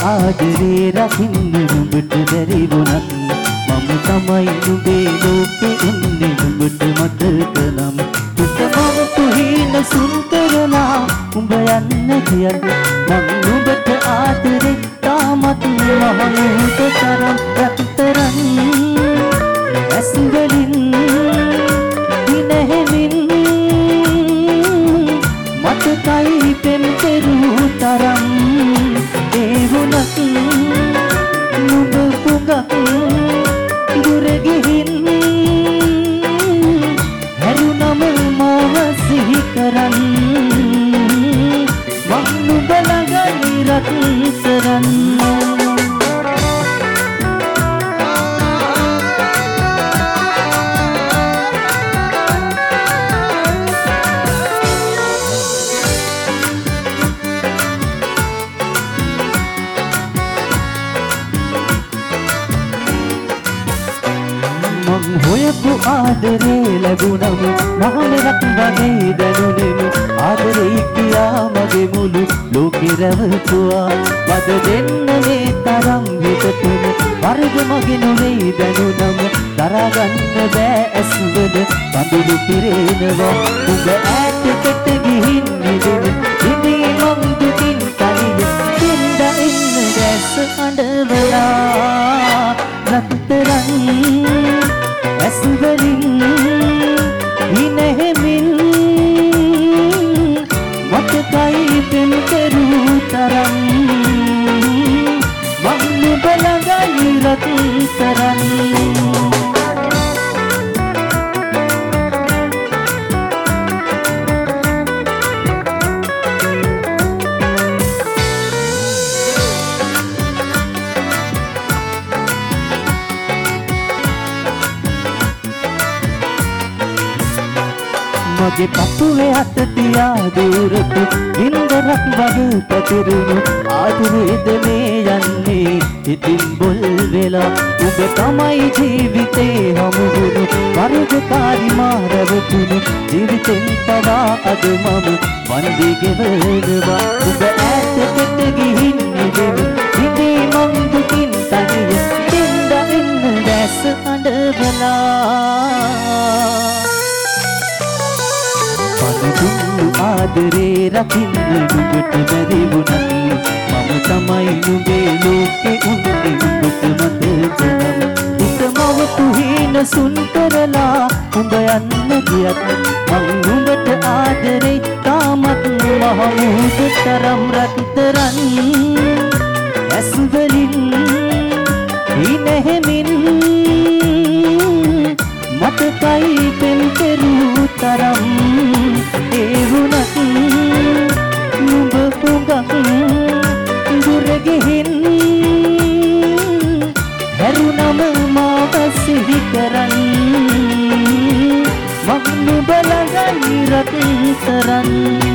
ආදරේ රකින්න නුඹට බැරි වුණත් මම තමයි නුඹේ ලෝකේ ඉන්නේ නුඹට මතක නම් උතමව තුහින සුන්තරලා උඹ යන්න කියන්න මම නුඹට ආදරේ තාමත් මහලුත තරම් රත්තරන් ඇස්වලින් දිනෙහිමින් මතකයි පෙම් කෙරු තරම් ඒ වුණත් නුඹ පුගක් දුර ගිහින් හැරුණම මාව සිහි කරන් මං නුඹ ළඟ නිරන්තරන් හොයපු ආදරේ ලැබුණම මහමෙරක් වගේ දැනුනෙමු ආදරේ කියා මගේ මුළු ලෝකෙ රැවටුවා මද දෙන්න මේ තරම් විතතුන වරද මගේ නොවේ දැනුනම දරාගන්න බෑ ඇස්වල බඳුළු පිරෙනවා උඹ ඈතකට ගිහින් නිදෙන ඉදී මං දුකින් තනිව දෙන්න ඉන්න දැස් අඬවලා රත්තරන් ඇස්වලින් ඉනෙහෙමින් මතකයි පෙම් කෙරු තරම් මං නුඹ ළඟ නිරන්තරන් මගේ පපුවේ අත තියා දුරට ඉන්දරක් වගේ පැතිරුණු ආදරේද මේ යන්නේ ඉතින් බොල් වෙලා ඔබ තමයි ජීවිතේ හමුවුණු වරදකාරි මාරවතුණු ජීවිතෙන් පවා අද මම වන්දි ගෙවනවා ඔබ ඈතකට ගිහින් නිදෙමු ඉදී මං දුකින් තනිව දෙන්න ඉන්න දැස් අඬවලා පනුදුන්නු ආදරේ රකින්න නුඹට බැරි වුණත් මම තමයි නුඹේ ලෝකේ උන්නේ නුඹට මතක නම් උතමව තුහින සුන් කරලා උඹ යන්න ගියත් මං නුඹට ආදරේ තාමත් මහමුහුද තරම් රත්තරන් ඇස්වලින් ඉනෙහෙමින් මතකයි පෙම් කෙරු තරම් ඒ වුණත් නුඹ පුගක් දුර ගිහින් හැරුණම මාව සිහි කරන් මං නුඹ ළඟ නිරන්තරන්